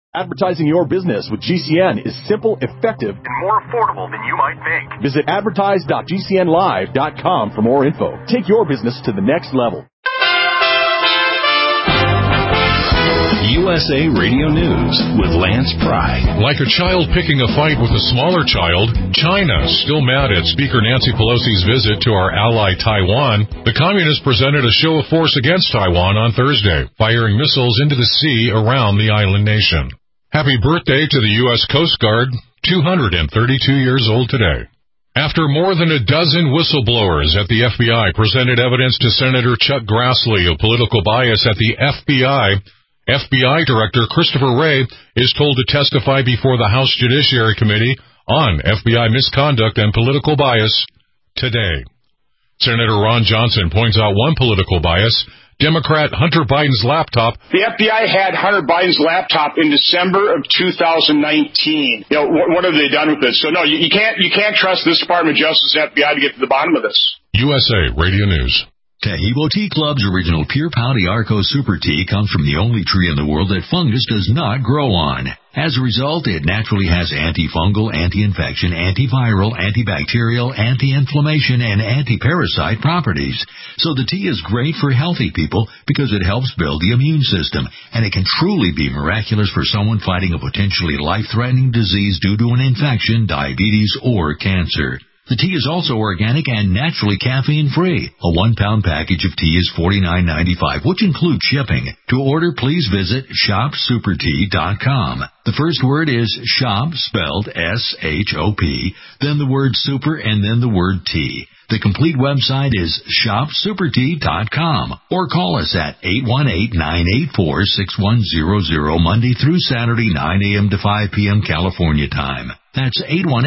Advertising your business with GCN is simple, effective, and more affordable than you might think. Visit advertise.gcnlive.com for more info. Take your business to the next level. USA Radio News with Lance Pry. Like a child picking a fight with a smaller child, China, still mad at Speaker Nancy Pelosi's visit to our ally Taiwan, the communists presented a show of force against Taiwan on Thursday, firing missiles into the sea around the island nation. Happy birthday to the U.S. Coast Guard, 232 years old today. After more than a dozen whistleblowers at the FBI presented evidence to Senator Chuck Grassley of political bias at the FBI Director Christopher Wray is told to testify before the House Judiciary Committee on FBI misconduct and political bias today. Senator Ron Johnson points out one political bias, Democrat Hunter Biden's laptop. The FBI had Hunter Biden's laptop in December of 2019. What have they done with this? So no, you can't trust this Department of Justice FBI to get to the bottom of this. USA Radio News. Taheebo Tea Club's original Pure Pouty Arco Super Tea comes from the only tree in the world that fungus does not grow on. As a result, it naturally has antifungal, anti-infection, antiviral, antibacterial, anti-inflammation, and anti-parasite properties. So the tea is great for healthy people because it helps build the immune system, and it can truly be miraculous for someone fighting a potentially life-threatening disease due to an infection, diabetes, or cancer. The tea is also organic and naturally caffeine-free. A 1-pound package of tea is $49.95, which includes shipping. To order, please visit shopsupertea.com. The first word is shop, spelled S-H-O-P, then the word super, and then the word tea. The complete website is shopsupertea.com, or call us at 818-984-6100 Monday through Saturday, 9 a.m. to 5 p.m. California time. That's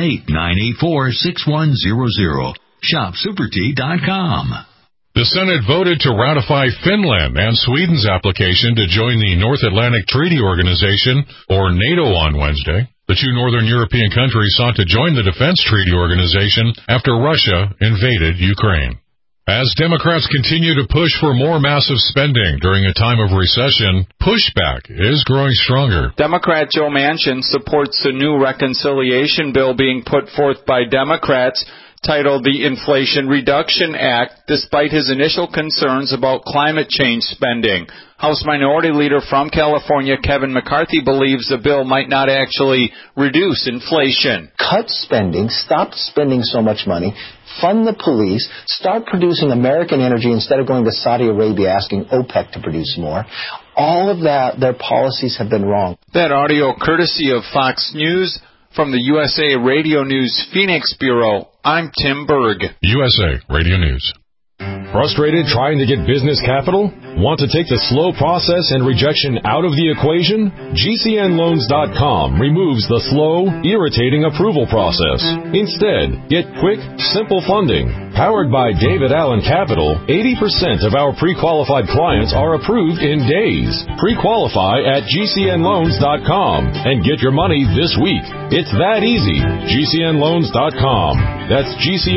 818-984-6100. shopsupertea.com. The Senate voted to ratify Finland and Sweden's application to join the North Atlantic Treaty Organization, or NATO, on Wednesday. The two northern European countries sought to join the Defense Treaty Organization after Russia invaded Ukraine. As Democrats continue to push for more massive spending during a time of recession, pushback is growing stronger. Democrat Joe Manchin supports the new reconciliation bill being put forth by Democrats, titled the Inflation Reduction Act, despite his initial concerns about climate change spending. House Minority Leader from California, Kevin McCarthy, believes the bill might not actually reduce inflation. Cut spending, stop spending so much money, fund the police, start producing American energy instead of going to Saudi Arabia asking OPEC to produce more. All of that, their policies have been wrong. That audio courtesy of Fox News. From the USA Radio News Phoenix Bureau, I'm Tim Berg. USA Radio News. Frustrated trying to get business capital? Want to take the slow process and rejection out of the equation? GCNLoans.com removes the slow, irritating approval process. Instead, get quick, simple funding. Powered by David Allen Capital, 80% of our pre-qualified clients are approved in days. Pre-qualify at GCNLoans.com and get your money this week. It's that easy. GCNLoans.com. That's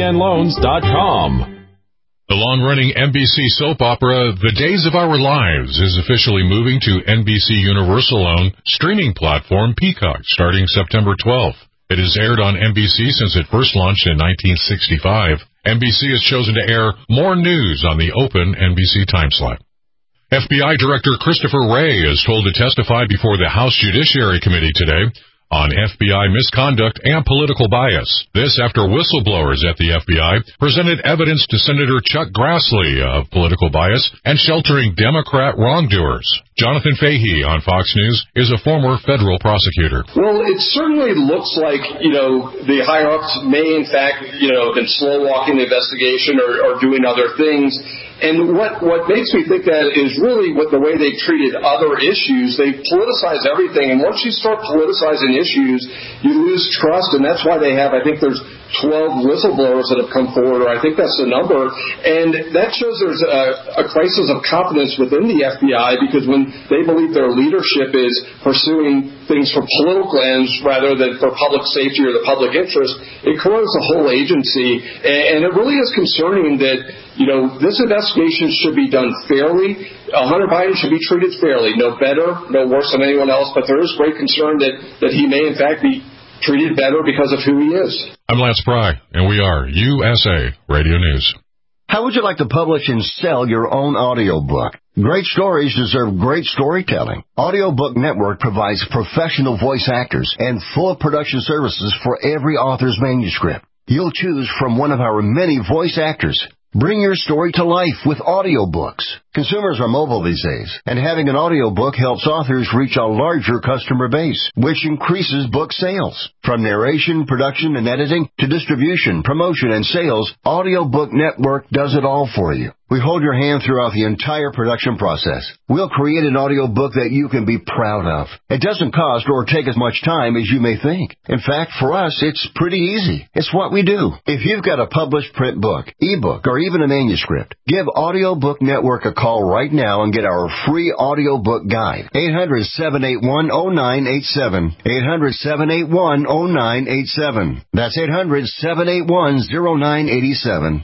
GCNLoans.com. The long-running NBC soap opera, The Days of Our Lives, is officially moving to NBC Universal-owned streaming platform Peacock starting September 12th. It has aired on NBC since it first launched in 1965. NBC has chosen to air more news on the open NBC time slot. FBI Director Christopher Wray is told to testify before the House Judiciary Committee today on FBI misconduct and political bias. This after whistleblowers at the FBI presented evidence to Senator Chuck Grassley of political bias and sheltering Democrat wrongdoers. Jonathan Fahey on Fox News is a former federal prosecutor. Well, it certainly looks like, the higher-ups may, in fact, been slow-walking the investigation or doing other things. And what makes me think that is really the way they've treated other issues. They politicize everything, and once you start politicizing issues, you lose trust, and that's why they have, I think there's 12 whistleblowers that have come forward, or I think that's the number, and that shows there's a crisis of confidence within the FBI, because when they believe their leadership is pursuing things for political ends rather than for public safety or the public interest, it corrodes the whole agency, and it really is concerning that this investigation should be done fairly. Hunter Biden should be treated fairly, no better, no worse than anyone else, but there is great concern that he may, in fact, be treated better because of who he is. I'm Lance Pry, and we are USA Radio News. How would you like to publish and sell your own audiobook? Great stories deserve great storytelling. Audiobook Network provides professional voice actors and full production services for every author's manuscript. You'll choose from one of our many voice actors. Bring your story to life with audiobooks. Consumers are mobile these days, and having an audiobook helps authors reach a larger customer base, which increases book sales. From narration, production, and editing to distribution, promotion, and sales, Audiobook Network does it all for you. We hold your hand throughout the entire production process. We'll create an audiobook that you can be proud of. It doesn't cost or take as much time as you may think. In fact, for us, it's pretty easy. It's what we do. If you've got a published print book, ebook, or even a manuscript, give Audiobook Network a call right now and get our free audiobook guide. 800-781-0987. 800-781-0987. That's 800-781-0987.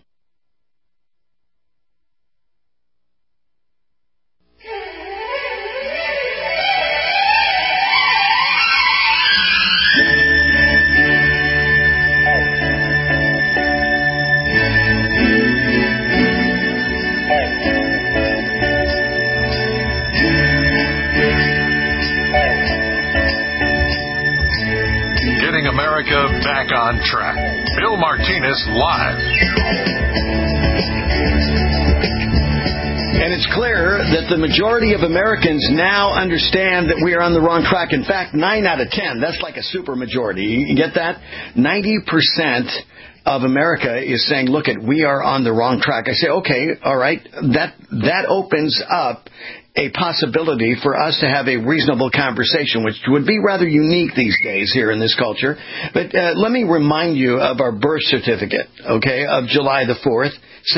Back on track. Bill Martinez live. And it's clear that the majority of Americans now understand that we are on the wrong track. In fact, 9 out of 10, that's like a super majority. You get that? 90% of America is saying, look, we are on the wrong track. I say, okay, all right, that opens up a possibility for us to have a reasonable conversation, which would be rather unique these days here in this culture. But let me remind you of our birth certificate, okay, of July the 4th,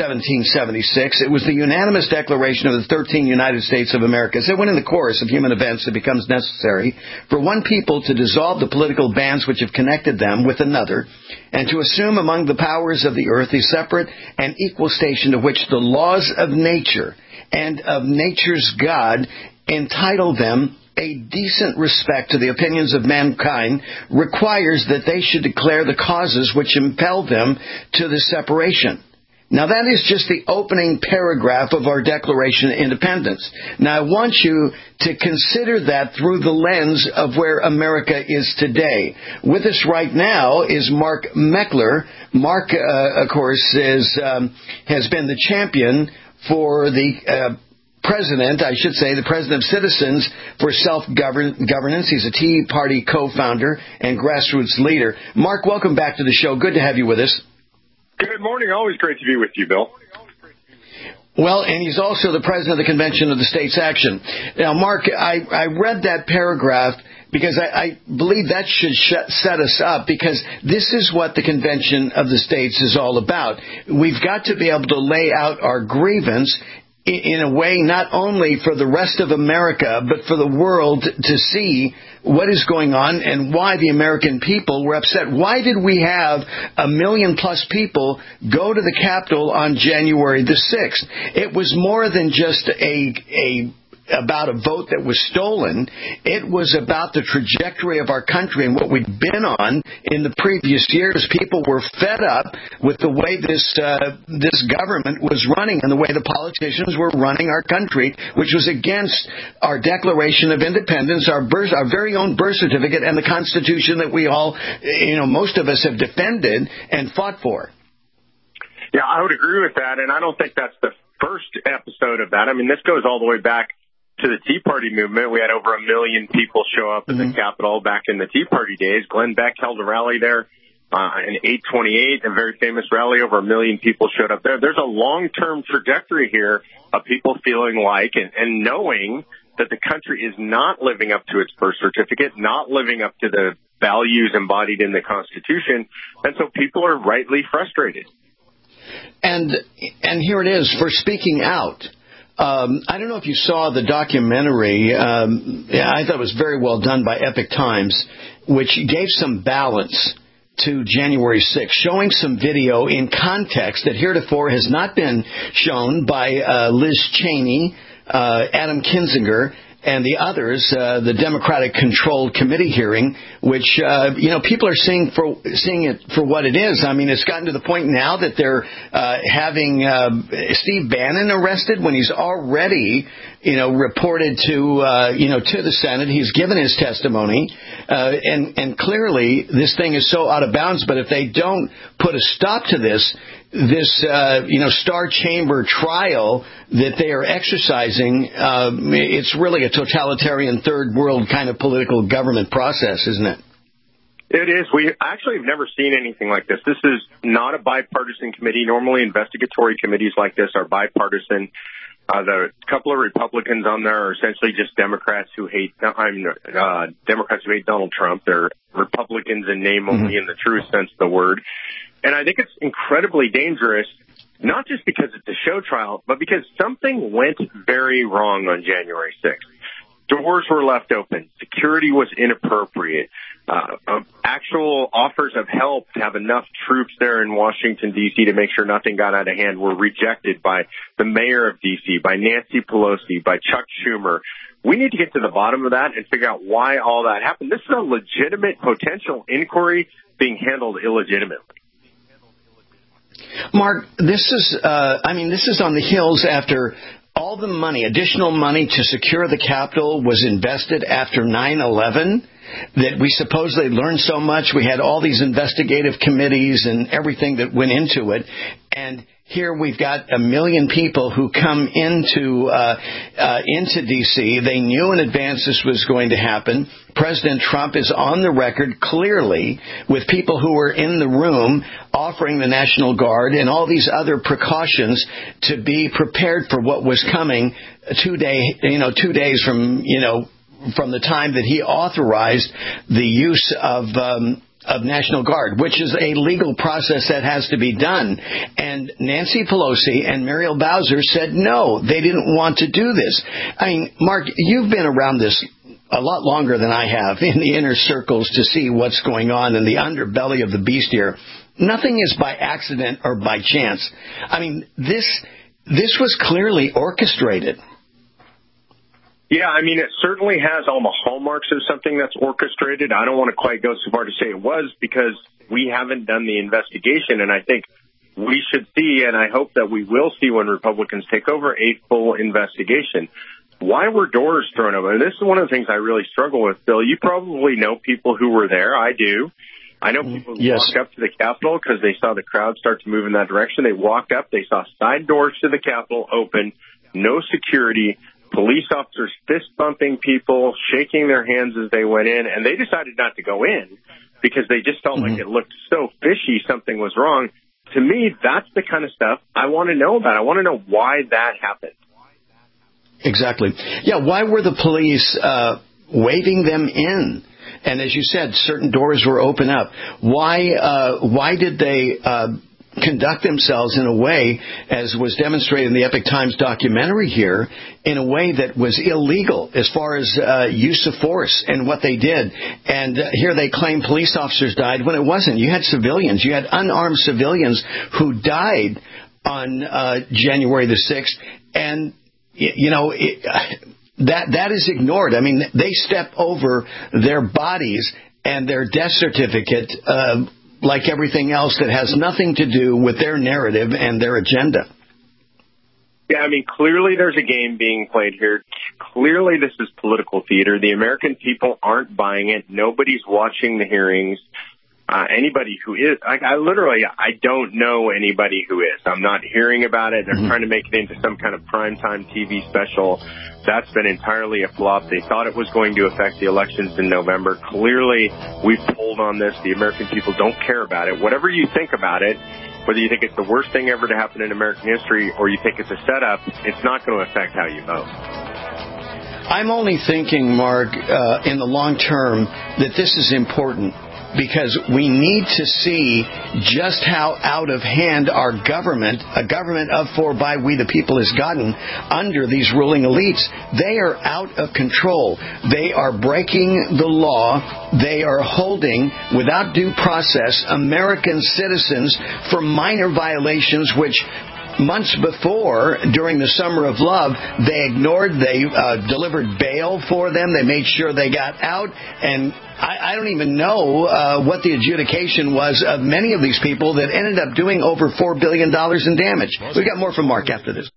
1776. It was the unanimous declaration of the 13 United States of America. So when in the course of human events it becomes necessary for one people to dissolve the political bands which have connected them with another, and to assume among the powers of the earth a separate and equal station to which the laws of nature and of nature's God entitle them a decent respect to the opinions of mankind, requires that they should declare the causes which impel them to the separation. Now, that is just the opening paragraph of our Declaration of Independence. Now, I want you to consider that through the lens of where America is today. With us right now is Mark Meckler. Mark, of course, has been the champion for the president, I should say, the president of Citizens for Self-Governance. He's a Tea Party co-founder and grassroots leader. Mark, welcome back to the show. Good to have you with us. Good morning. Always great to be with you, Bill. Well, and he's also the president of the Convention of the States Action. Now, Mark, I read that paragraph because I believe that should set us up, because this is what the Convention of the States is all about. We've got to be able to lay out our grievance in a way not only for the rest of America, but for the world to see what is going on and why the American people were upset. Why did we have 1 million plus people go to the Capitol on January the 6th? It was more than just about a vote that was stolen. It was about the trajectory of our country and what we'd been on in the previous years. People were fed up with the way this government was running and the way the politicians were running our country, which was against our Declaration of Independence, our very own birth certificate, and the Constitution that we all, most of us have defended and fought for. Yeah, I would agree with that, and I don't think that's the first episode of that. I mean, this goes all the way back to the Tea Party movement. We had over 1 million people show up at the Capitol back in the Tea Party days. Glenn Beck held a rally there in 828, a very famous rally. Over 1 million people showed up there. There's a long-term trajectory here of people feeling like and knowing that the country is not living up to its birth certificate, not living up to the values embodied in the Constitution, and so people are rightly frustrated. And here it is for speaking out. I don't know if you saw the documentary. I thought it was very well done by Epic Times, which gave some balance to January 6th, showing some video in context that heretofore has not been shown by Liz Cheney, Adam Kinzinger, and the others, the Democratic-controlled committee hearing, which people are seeing it for what it is. I mean, it's gotten to the point now that they're having Steve Bannon arrested when he's already, reported to the Senate. He's given his testimony, and clearly this thing is so out of bounds. But if they don't put a stop to this Star Chamber trial that they are exercising, it's really a totalitarian third world kind of political government process, isn't it? It is. We actually have never seen anything like this. This is not a bipartisan committee. Normally, investigatory committees like this are bipartisan. The couple of Republicans on there are essentially just Democrats who hate Donald Trump. They're Republicans in name only, in the true sense of the word. And I think it's incredibly dangerous, not just because it's a show trial, but because something went very wrong on January 6th. Doors were left open. Security was inappropriate. Actual offers of help to have enough troops there in Washington, D.C. to make sure nothing got out of hand were rejected by the mayor of D.C., by Nancy Pelosi, by Chuck Schumer. We need to get to the bottom of that and figure out why all that happened. This is a legitimate potential inquiry being handled illegitimately. Mark, this is on the heels after all the money, additional money to secure the Capitol was invested after 9/11, that we supposedly learned so much. We had all these investigative committees and everything that went into it. And here we've got 1 million people who come into D.C. They knew in advance this was going to happen. President Trump is on the record clearly with people who were in the room offering the National Guard and all these other precautions to be prepared for what was coming 2 days from the time that he authorized the use of National Guard, which is a legal process that has to be done. And Nancy Pelosi and Muriel Bowser said no, they didn't want to do this. I mean, Mark, you've been around this a lot longer than I have in the inner circles to see what's going on in the underbelly of the beast here. Nothing is by accident or by chance. I mean, this was clearly orchestrated. Yeah, I mean, it certainly has all the hallmarks of something that's orchestrated. I don't want to quite go so far to say it was because we haven't done the investigation. And I think we should see, and I hope that we will see when Republicans take over, a full investigation. Why were doors thrown open? And this is one of the things I really struggle with, Bill. You probably know people who were there. I do. I know people who walked up to the Capitol because they saw the crowd start to move in that direction. They walked up. They saw side doors to the Capitol open, no security, police officers fist-bumping people, shaking their hands as they went in, and they decided not to go in because they just felt like it looked so fishy, something was wrong. To me, that's the kind of stuff I want to know about. I want to know why that happened. Exactly. Yeah, why were the police waving them in? And as you said, certain doors were open up. Why did they conduct themselves in a way, as was demonstrated in the Epoch Times documentary here, in a way that was illegal as far as use of force and what they did? And here they claim police officers died when it wasn't. You had civilians. You had unarmed civilians who died on January the 6th. And that is ignored. I mean, they step over their bodies and their death certificate like everything else that has nothing to do with their narrative and their agenda. Yeah, I mean, clearly there's a game being played here. Clearly this is political theater. The American people aren't buying it. Nobody's watching the hearings. Anybody who is, I don't know anybody who is. I'm not hearing about it. They're trying to make it into some kind of primetime TV special. That's been entirely a flop. They thought it was going to affect the elections in November. Clearly, we've pulled on this. The American people don't care about it. Whatever you think about it, whether you think it's the worst thing ever to happen in American history or you think it's a setup, it's not going to affect how you vote. I'm only thinking, Mark, in the long term, that this is important. because we need to see just how out of hand our government, a government of, for, by, we the people, has gotten under these ruling elites. They are out of control. They are breaking the law. They are holding, without due process, American citizens for minor violations which months before, during the Summer of Love, they ignored. They delivered bail for them. They made sure they got out. And I don't even know what the adjudication was of many of these people that ended up doing over $4 billion in damage. We've got more from Mark after this.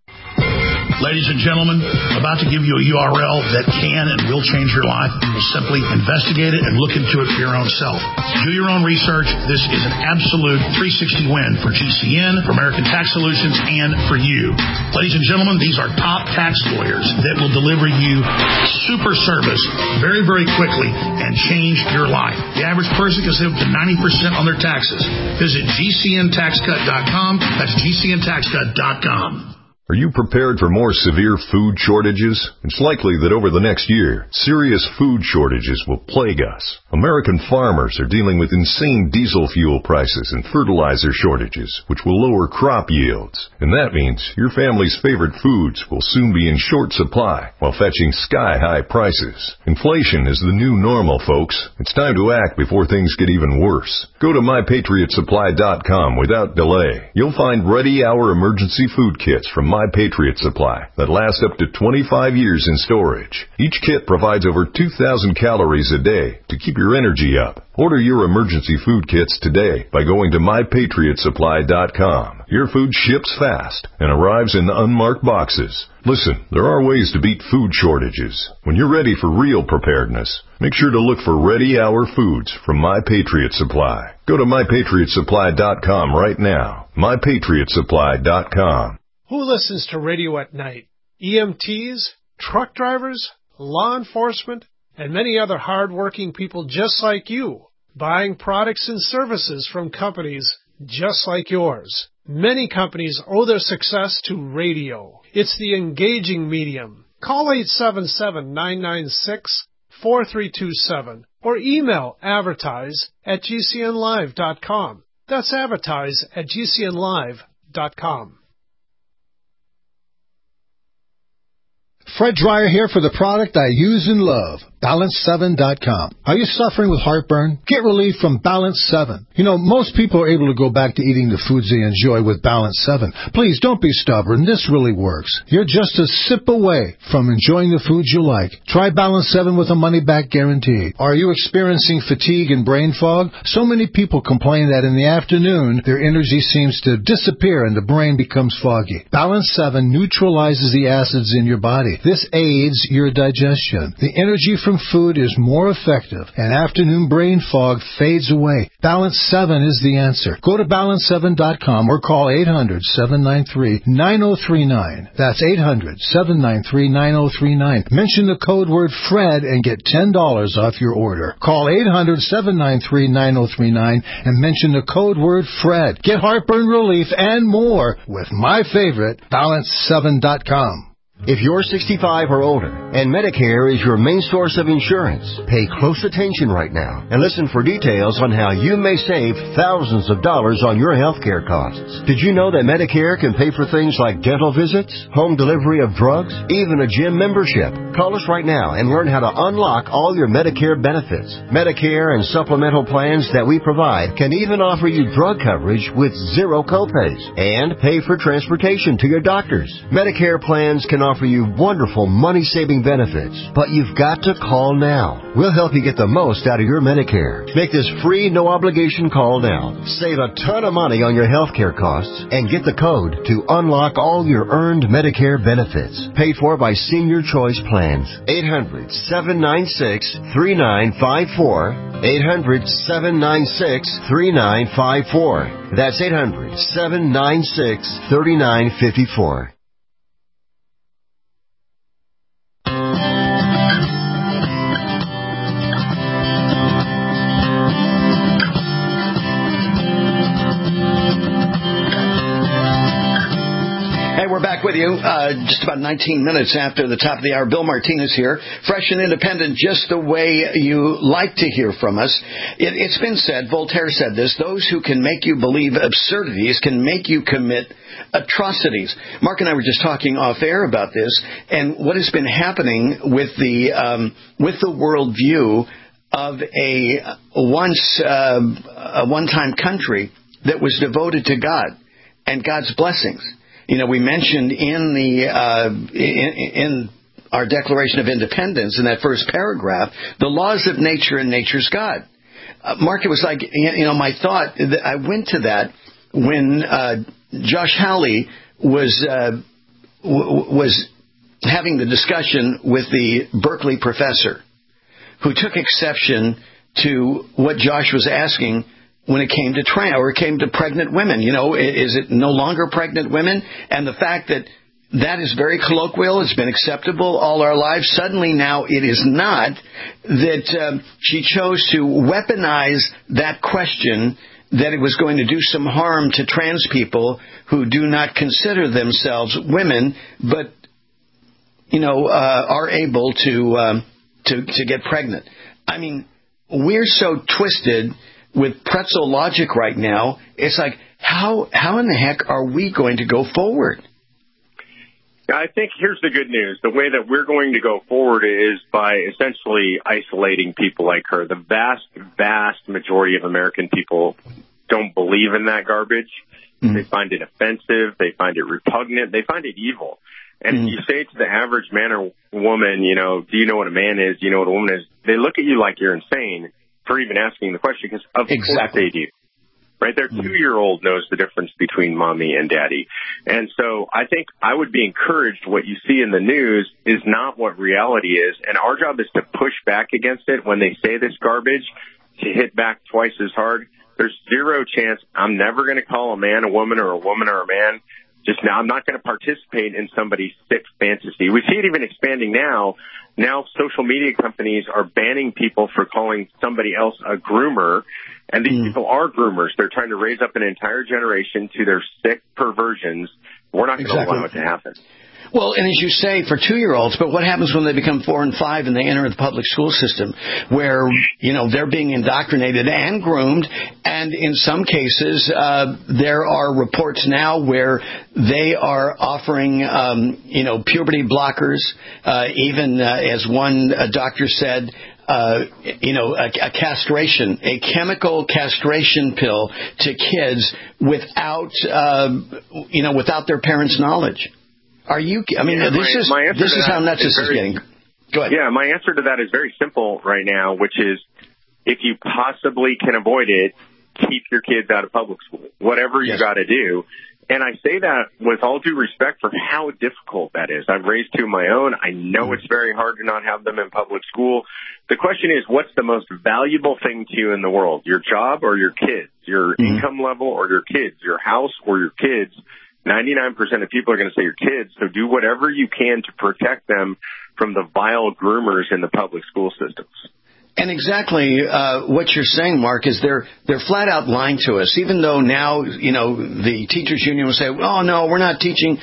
Ladies and gentlemen, about to give you a URL that can and will change your life. Simply investigate it and look into it for your own self. Do your own research. This is an absolute 360 win for GCN, for American Tax Solutions, and for you. Ladies and gentlemen, these are top tax lawyers that will deliver you super service very, very quickly and change your life. The average person can save up to 90% on their taxes. Visit GCNTaxCut.com. That's GCNTaxCut.com. Are you prepared for more severe food shortages? It's likely that over the next year, serious food shortages will plague us. American farmers are dealing with insane diesel fuel prices and fertilizer shortages, which will lower crop yields. And that means your family's favorite foods will soon be in short supply while fetching sky-high prices. Inflation is the new normal, folks. It's time to act before things get even worse. Go to MyPatriotSupply.com without delay. You'll find ready-hour emergency food kits from My Patriot Supply that last up to 25 years in storage. Each kit provides over 2,000 calories a day to keep your energy up. Order your emergency food kits today by going to MyPatriotSupply.com. Your food ships fast and arrives in unmarked boxes. Listen, there are ways to beat food shortages. When you're ready for real preparedness, make sure to look for ready-hour foods from My Patriot Supply. Go to MyPatriotSupply.com right now. MyPatriotSupply.com. Who listens to radio at night? EMTs, truck drivers, law enforcement, and many other hard-working people just like you, buying products and services from companies just like yours. Many companies owe their success to radio. It's the engaging medium. Call 877-996-4327 or email advertise@gcnlive.com. That's advertise@gcnlive.com. Fred Dreyer here for the product I use and love, Balance7.com. Are you suffering with heartburn? Get relief from Balance 7. You know, most people are able to go back to eating the foods they enjoy with Balance 7. Please, don't be stubborn. This really works. You're just a sip away from enjoying the foods you like. Try Balance 7 with a money-back guarantee. Are you experiencing fatigue and brain fog? So many people complain that in the afternoon, their energy seems to disappear and the brain becomes foggy. Balance 7 neutralizes the acids in your body. This aids your digestion. The energy from food is more effective, and afternoon brain fog fades away. Balance 7 is the answer. Go to Balance7.com or call 800-793-9039. That's 800-793-9039. Mention the code word FRED and get $10 off your order. Call 800-793-9039 and mention the code word FRED. Get heartburn relief and more with my favorite, Balance7.com. If you're 65 or older and Medicare is your main source of insurance, pay close attention right now and listen for details on how you may save thousands of dollars on your health care costs. Did you know that Medicare can pay for things like dental visits, home delivery of drugs, even a gym membership? Call us right now and learn how to unlock all your Medicare benefits. Medicare and supplemental plans that we provide can even offer you drug coverage with zero copays and pay for transportation to your doctors. Medicare plans can offer you wonderful money-saving benefits, but you've got to call now. We'll help you get the most out of your Medicare. Make this free, no-obligation call now. Save a ton of money on your health care costs and get the code to unlock all your earned Medicare benefits. Paid for by Senior Choice Plans. 800-796-3954. 800-796-3954. That's 800-796-3954. We're back with with you. Just about 19 minutes after the top of the hour. Bill Martinez here, fresh and independent, just the way you like to hear from us. It's been said, Voltaire said this, those who can make you believe absurdities can make you commit atrocities. Mark and I were just talking off air about this, and what has been happening with the worldview of a one-time country that was devoted to God and God's blessings. You know, we mentioned in our Declaration of Independence, in that first paragraph, the laws of nature and nature's God. Mark, it was like, my thought, I went to that when Josh Hawley was having the discussion with the Berkeley professor, who took exception to what Josh was asking when it came to came to pregnant women. Is it no longer pregnant women? And the fact that is very colloquial, it's been acceptable all our lives. Suddenly now it is not. That she chose to weaponize that question, that it was going to do some harm to trans people who do not consider themselves women, but are able to get pregnant. I mean, we're so twisted with pretzel logic right now. It's like, how in the heck are we going to go forward? I think here's the good news. The way that we're going to go forward is by essentially isolating people like her. The vast, vast majority of American people don't believe in that garbage. Mm-hmm. They find it offensive. They find it repugnant. They find it evil. And if you say to the average man or woman, do you know what a man is? Do you know what a woman is? They look at you like you're insane for even asking the question, because of course they do. Right? Their 2-year-old knows the difference between mommy and daddy. And so I think I would be encouraged, what you see in the news is not what reality is. And our job is to push back against it when they say this garbage, to hit back twice as hard. There's zero chance. I'm never going to call a man a woman or a woman or a man. Just now, I'm not going to participate in somebody's sick fantasy. We see it even expanding now. Now social media companies are banning people for calling somebody else a groomer. And these people are groomers. They're trying to raise up an entire generation to their sick perversions. We're not going to allow it to happen. Well, and as you say, for 2-year-olds, but what happens when they become 4 and 5 and they enter the public school system, where, they're being indoctrinated and groomed, and in some cases, there are reports now where they are offering, puberty blockers, even as one doctor said, a castration, a chemical castration pill to kids without their parents' knowledge. Are you? I mean, this is how nuts this is getting. Go ahead. Yeah, my answer to that is very simple right now, which is, if you possibly can avoid it, keep your kids out of public school, whatever you got to do. And I say that with all due respect for how difficult that is. I've raised 2 of my own. I know it's very hard to not have them in public school. The question is, what's the most valuable thing to you in the world? Your job or your kids? Your income level or your kids? Your house or your kids? 99% of people are going to say your kids, so do whatever you can to protect them from the vile groomers in the public school systems. And exactly what you're saying, Mark, is they're flat out lying to us. Even though now, the teachers union will say, "Oh no, we're not teaching,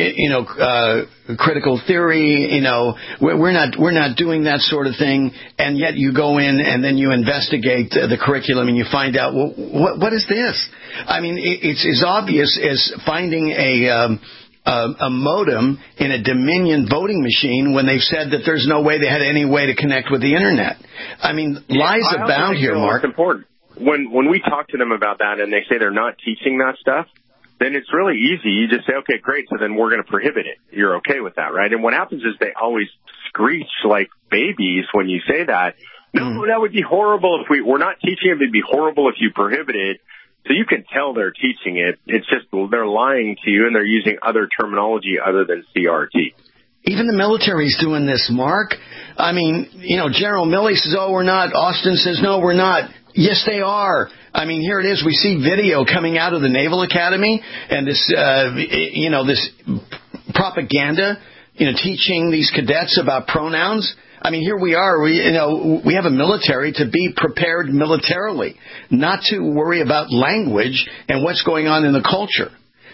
critical theory. We're not doing that sort of thing." And yet you go in and then you investigate the curriculum and you find out, well, what is this? I mean, it's as obvious as finding a modem in a Dominion voting machine when they've said that there's no way they had any way to connect with the internet. I mean, lies abound here, Mark. It's important. When we talk to them about that and they say they're not teaching that stuff, then it's really easy. You just say, okay, great, so then we're going to prohibit it. You're okay with that, right? And what happens is they always screech like babies when you say that. No, that would be horrible if we're not teaching it. It'd be horrible if you prohibit it. So you can tell they're teaching it. It's just they're lying to you, and they're using other terminology other than CRT. Even the military's doing this, Mark. I mean, General Milley says, "Oh, we're not." Austin says, "No, we're not." Yes, they are. I mean, here it is. We see video coming out of the Naval Academy, and this, this propaganda, teaching these cadets about pronouns. I mean, here we are. We have a military to be prepared militarily, not to worry about language and what's going on in the culture.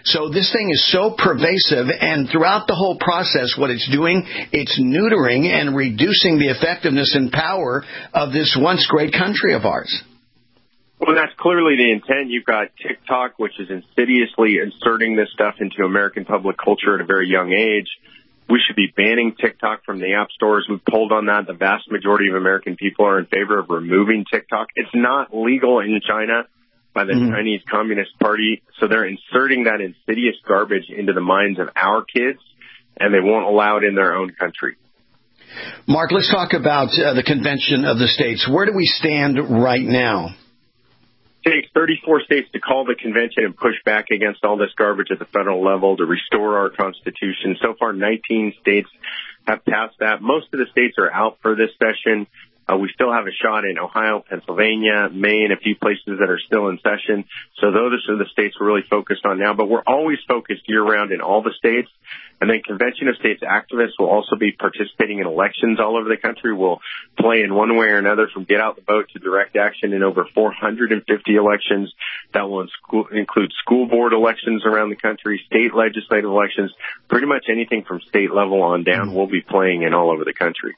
So this thing is so pervasive, and throughout the whole process, what it's doing, it's neutering and reducing the effectiveness and power of this once great country of ours. Well, that's clearly the intent. You've got TikTok, which is insidiously inserting this stuff into American public culture at a very young age. We should be banning TikTok from the app stores. We've polled on that. The vast majority of American people are in favor of removing TikTok. It's not legal in China by the Chinese Communist Party, so they're inserting that insidious garbage into the minds of our kids, and they won't allow it in their own country. Mark, let's talk about the Convention of the States. Where do we stand right now? It takes 34 states to call the convention and push back against all this garbage at the federal level to restore our Constitution. So far, 19 states have passed that. Most of the states are out for this session. We still have a shot in Ohio, Pennsylvania, Maine, a few places that are still in session. So those are the states we're really focused on now. But we're always focused year-round in all the states. And then Convention of States activists will also be participating in elections all over the country. We'll play in one way or another from get out the vote to direct action in over 450 elections. That will include school board elections around the country, state legislative elections, pretty much anything from state level on down. We'll be playing in all over the country.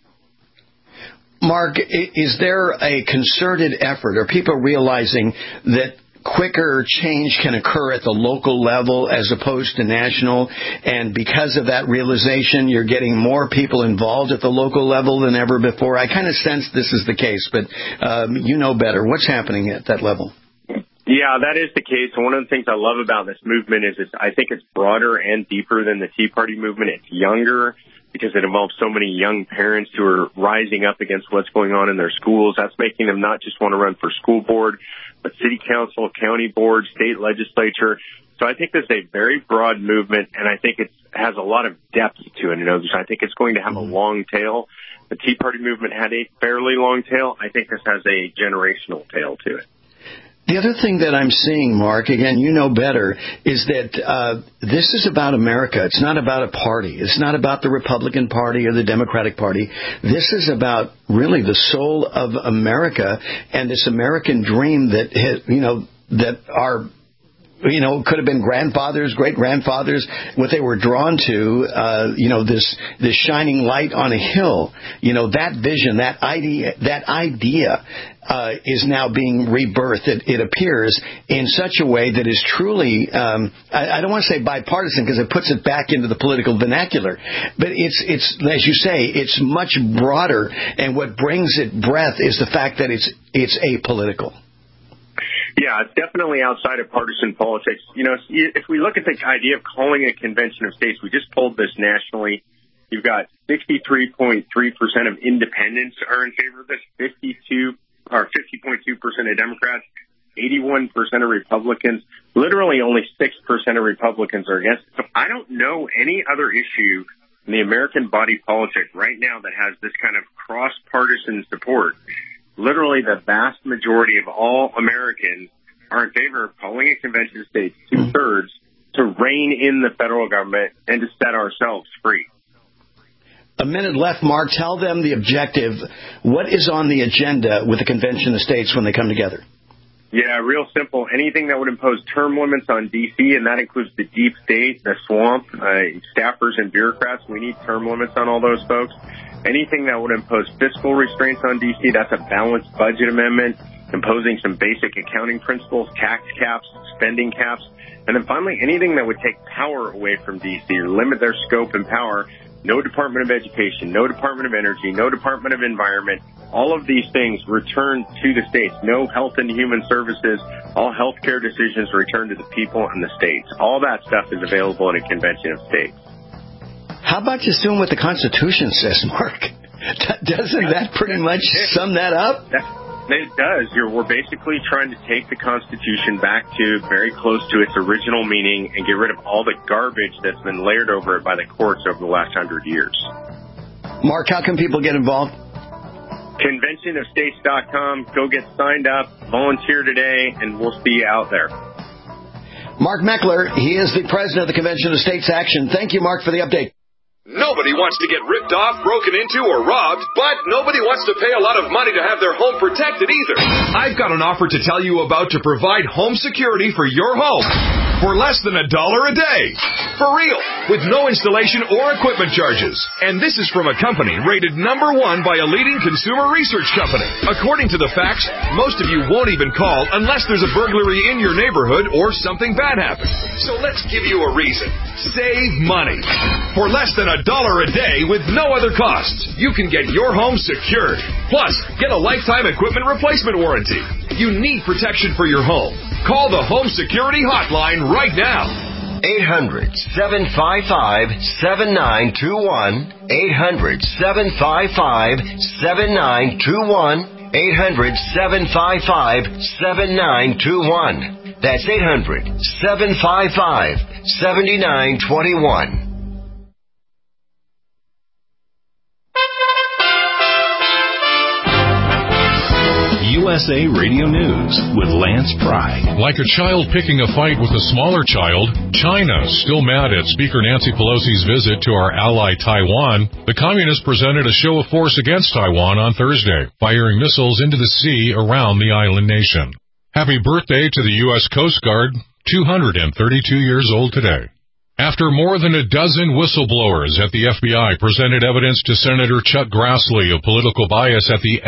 Mark, is there a concerted effort? Are people realizing that quicker change can occur at the local level as opposed to national? And because of that realization, you're getting more people involved at the local level than ever before? I kind of sense this is the case, but you know better. What's happening at that level? Yeah, that is the case. And one of the things I love about this movement is I think it's broader and deeper than the Tea Party movement. It's younger, because it involves so many young parents who are rising up against what's going on in their schools. That's making them not just want to run for school board, but city council, county board, state legislature. So I think this is a very broad movement, and I think it has a lot of depth to it. I think it's going to have a long tail. The Tea Party movement had a fairly long tail. I think this has a generational tail to it. The other thing that I'm seeing, Mark, again, you know better, is that this is about America. It's not about a party. It's not about the Republican Party or the Democratic Party. This is about really the soul of America and this American dream that our could have been grandfathers, great-grandfathers, what they were drawn to, this shining light on a hill. That vision, that idea is now being rebirthed. It appears in such a way that is truly, I don't want to say bipartisan because it puts it back into the political vernacular, but it's as you say, it's much broader, and what brings it breadth is the fact that it's apolitical. Yeah, it's definitely outside of partisan politics. If we look at the idea of calling a convention of states, we just polled this nationally. You've got 63.3% of independents are in favor of this, 50.2% of Democrats, 81% of Republicans. Literally only 6% of Republicans are against it. So I don't know any other issue in the American body politic right now that has this kind of cross-partisan support. Literally the vast majority of all Americans are in favor of calling a convention of states, 2/3, to rein in the federal government and to set ourselves free. A minute left, Mark. Tell them the objective. What is on the agenda with the convention of states when they come together? Yeah, real simple. Anything that would impose term limits on D.C., and that includes the deep state, the swamp, staffers and bureaucrats. We need term limits on all those folks. Anything that would impose fiscal restraints on D.C., that's a balanced budget amendment, imposing some basic accounting principles, tax caps, spending caps. And then finally, anything that would take power away from D.C. or limit their scope and power. No Department of Education, no Department of Energy, no Department of Environment. All of these things return to the states. No Health and Human Services. All health care decisions return to the people and the states. All that stuff is available in a convention of states. How about just doing what the Constitution says, Mark? Doesn't that pretty much sum that up? It does. We're basically trying to take the Constitution back to very close to its original meaning and get rid of all the garbage that's been layered over it by the courts over the last 100 years. Mark, how can people get involved? ConventionofStates.com. Go get signed up, volunteer today, and we'll see you out there. Mark Meckler, he is the president of the Convention of States Action. Thank you, Mark, for the update. No Nobody wants to get ripped off, broken into, or robbed, but nobody wants to pay a lot of money to have their home protected either. I've got an offer to tell you about to provide home security for your home for less than $1 a day. For real, with no installation or equipment charges. And this is from a company rated #1 by a leading consumer research company. According to the facts, most of you won't even call unless there's a burglary in your neighborhood or something bad happens. So let's give you a reason. Save money. For less than $1 a day with no other costs, you can get your home secured. Plus, get a lifetime equipment replacement warranty. You need protection for your home. Call the Home Security Hotline right now. 800-755-7921. 800-755-7921. 800-755-7921. That's 800-755-7921. USA Radio News with Lance Pry. Like a child picking a fight with a smaller child, China, still mad at Speaker Nancy Pelosi's visit to our ally Taiwan, the communists presented a show of force against Taiwan on Thursday, firing missiles into the sea around the island nation. Happy birthday to the U.S. Coast Guard, 232 years old today. After more than a dozen whistleblowers at the FBI presented evidence to Senator Chuck Grassley of political bias at the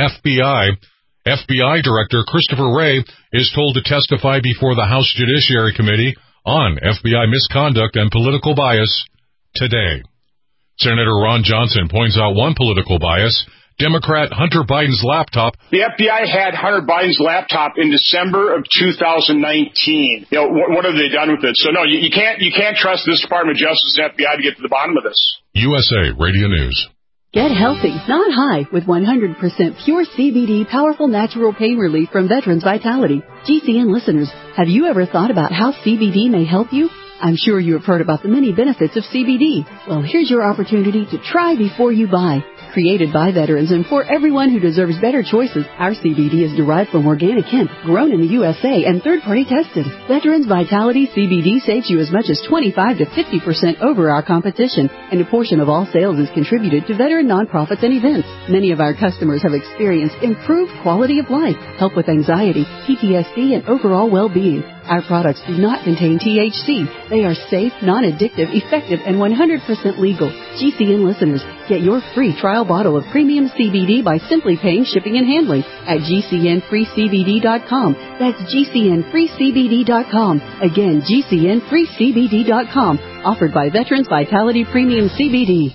FBI Director Christopher Wray is told to testify before the House Judiciary Committee on FBI misconduct and political bias today. Senator Ron Johnson points out one political bias, Democrat Hunter Biden's laptop. The FBI had Hunter Biden's laptop in December of 2019. What have they done with it? So no, you can't trust this Department of Justice and FBI to get to the bottom of this. USA Radio News. Get healthy, not high, with 100% pure CBD powerful natural pain relief from Veterans Vitality. GCN listeners, have you ever thought about how CBD may help you? I'm sure you have heard about the many benefits of CBD. Well, here's your opportunity to try before you buy. Created by veterans and for everyone who deserves better choices, our CBD is derived from organic hemp, grown in the USA and third-party tested. Veterans Vitality CBD saves you as much as 25 to 50% over our competition, and a portion of all sales is contributed to veteran nonprofits and events. Many of our customers have experienced improved quality of life, help with anxiety, PTSD, and overall well-being. Our products do not contain THC. They are safe, non-addictive, effective, and 100% legal. GCN listeners, get your free trial bottle of premium CBD by simply paying shipping and handling at GCNFreeCBD.com. That's GCNFreeCBD.com. Again, GCNFreeCBD.com. Offered by Veterans Vitality Premium CBD.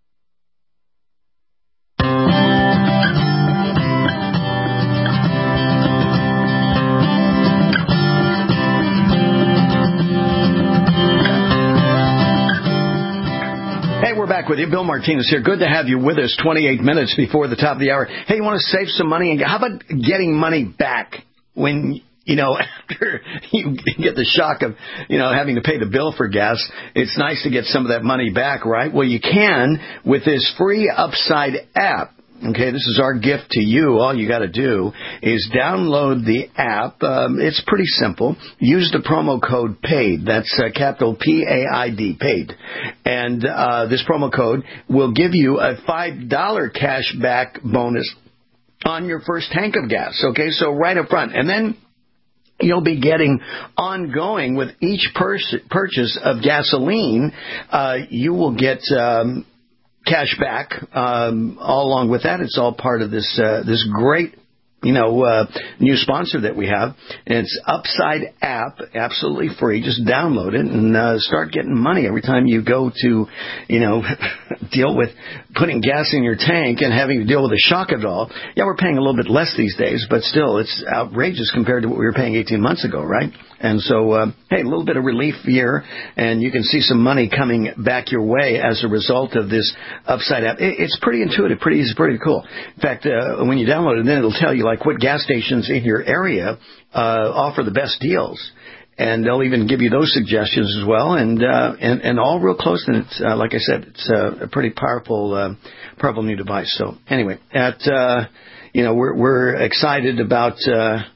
Back with you. Bill Martinez here. Good to have you with us 28 minutes before the top of the hour. Hey, you want to save some money? And how about getting money back when, after you get the shock of, having to pay the bill for gas? It's nice to get some of that money back, right? Well, you can with this free Upside app. Okay, this is our gift to you. All you got to do is download the app. It's pretty simple. Use the promo code PAID. That's capital PAID, PAID. And this promo code will give you a $5 cash back bonus on your first tank of gas. Okay, so right up front. And then you'll be getting ongoing with each purchase of gasoline. You will get cash back all along with that. It's all part of this great new sponsor that we have. And it's Upside app, absolutely free. Just download it and start getting money every time you go to deal with putting gas in your tank and having to deal with the shock of it all. Yeah, we're paying a little bit less these days, but still it's outrageous compared to what we were paying 18 months ago, right? And so, hey, a little bit of relief here, and you can see some money coming back your way as a result of this Upside app. It's pretty intuitive, pretty easy, pretty cool. In fact, when you download it, then it'll tell you like what gas stations in your area offer the best deals. And they'll even give you those suggestions as well, and all real close. And it's like I said, it's a pretty powerful new device. So anyway, we're excited about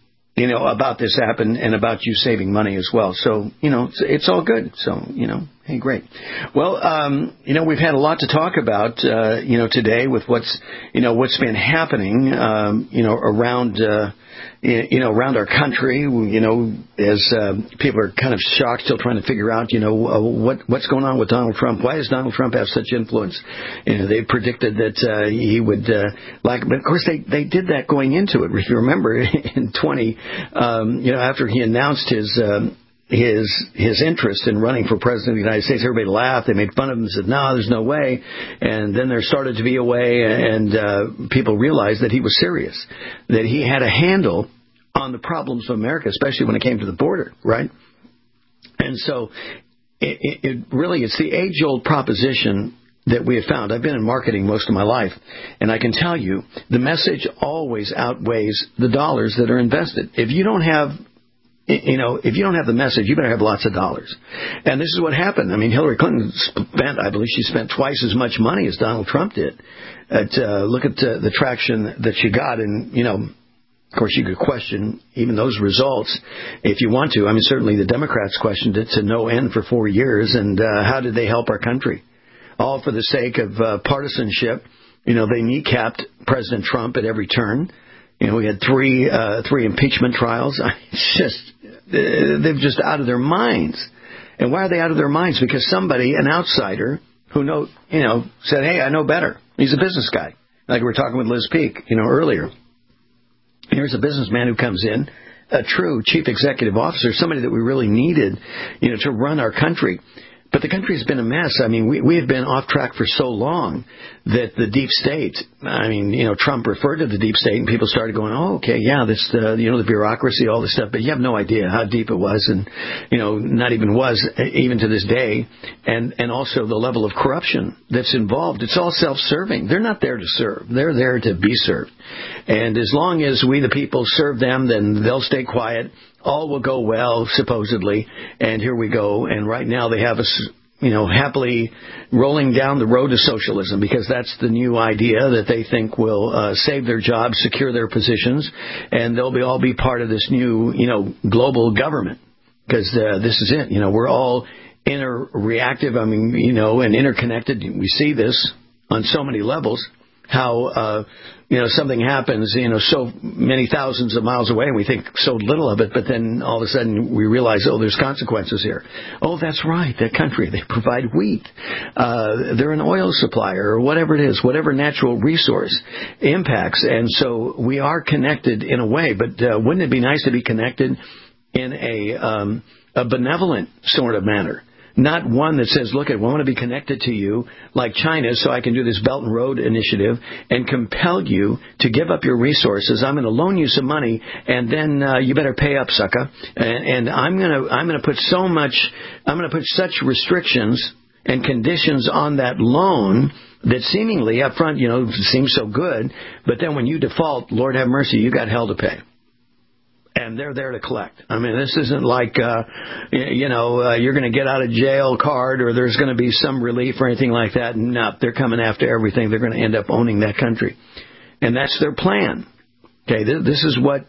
about this app and about you saving money as well. So, it's all good. So, hey, great. Well, we've had a lot to talk about, today with what's been happening, around our country, as people are kind of shocked, still trying to figure out, what's going on with Donald Trump. Why does Donald Trump have such influence? They predicted that he would, but of course they did that going into it. If you remember, in 20, after he announced his interest in running for president of the United States, everybody laughed. They made fun of him and said, no, there's no way. And then there started to be a way, and people realized that he was serious, that he had a handle on the problems of America, especially when it came to the border, right? And so it really, it's the age-old proposition that we have found. I've been in marketing most of my life, and I can tell you the message always outweighs the dollars that are invested. If you don't have the message, you better have lots of dollars. And this is what happened. I mean, Hillary Clinton I believe she spent twice as much money as Donald Trump did. Look at the traction that she got. And, of course, you could question even those results if you want to. I mean, certainly the Democrats questioned it to no end for 4 years. And how did they help our country? All for the sake of partisanship. They kneecapped President Trump at every turn. We had three impeachment trials. They're just out of their minds. And why are they out of their minds? Because somebody, an outsider, who said, hey, I know better. He's a business guy. Like we were talking with Liz Peek, earlier. Here's a businessman who comes in, a true chief executive officer, somebody that we really needed, to run our country. But the country has been a mess. I mean, we have been off track for so long that the deep state, Trump referred to the deep state and people started going, oh, okay, yeah, this, the bureaucracy, all this stuff. But you have no idea how deep it was and, not even was even to this day. And also the level of corruption that's involved. It's all self-serving. They're not there to serve. They're there to be served. And as long as we, the people, serve them, then they'll stay quiet. All will go well, supposedly, and here we go. And right now they have us, happily rolling down the road to socialism because that's the new idea that they think will save their jobs, secure their positions, and they'll all be part of this new, global government because this is it. We're all interreactive, and interconnected. We see this on so many levels. How, something happens, so many thousands of miles away and we think so little of it, but then all of a sudden we realize, there's consequences here. Oh, that's right, that country, they provide wheat. They're an oil supplier or whatever it is, whatever natural resource impacts. And so we are connected in a way, but wouldn't it be nice to be connected in a benevolent sort of manner? Not one that says, look, I want to be connected to you like China so I can do this Belt and Road initiative and compel you to give up your resources. I'm going to loan you some money and then you better pay up, sucker. And I'm going to put such restrictions and conditions on that loan that seemingly up front, seems so good. But then when you default, Lord have mercy, you got hell to pay. And they're there to collect. I mean, this isn't like, you're going to get out of jail card or there's going to be some relief or anything like that. No, they're coming after everything. They're going to end up owning that country. And that's their plan. Okay, this is what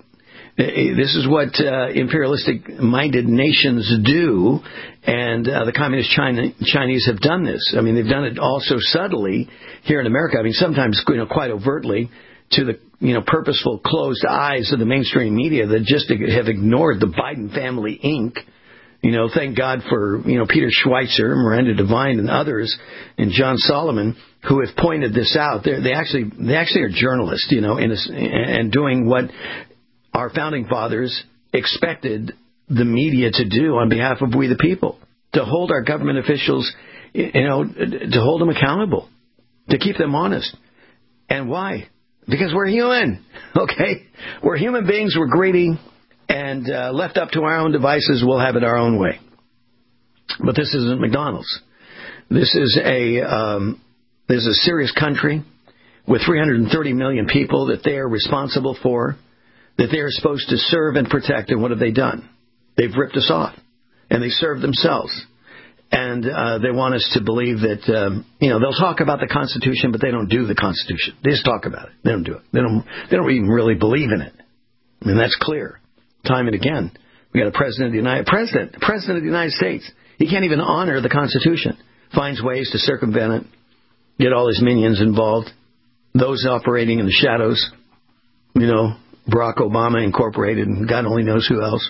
imperialistic-minded nations do. And the communist Chinese have done this. I mean, they've done it also subtly here in America. I mean, sometimes, quite overtly to the purposeful closed eyes of the mainstream media that just have ignored the Biden family, Inc. Thank God for, Peter Schweitzer, Miranda Devine, and others, and John Solomon, who have pointed this out. They actually are journalists, and doing what our founding fathers expected the media to do on behalf of we the people, to hold our government officials, to hold them accountable, to keep them honest. And why? Because we're human, okay? We're human beings, we're greedy, and left up to our own devices, we'll have it our own way. But this isn't McDonald's. This is a serious country with 330 million people that they are responsible for, that they are supposed to serve and protect, and what have they done? They've ripped us off, and they serve themselves. And they want us to believe that, they'll talk about the Constitution, but they don't do the Constitution. They just talk about it. They don't do it. They don't even really believe in it. And that's clear. time and again. We got a president of the United States. He can't even honor the Constitution. Finds ways to circumvent it, get all his minions involved, those operating in the shadows, Barack Obama Incorporated, and God only knows who else.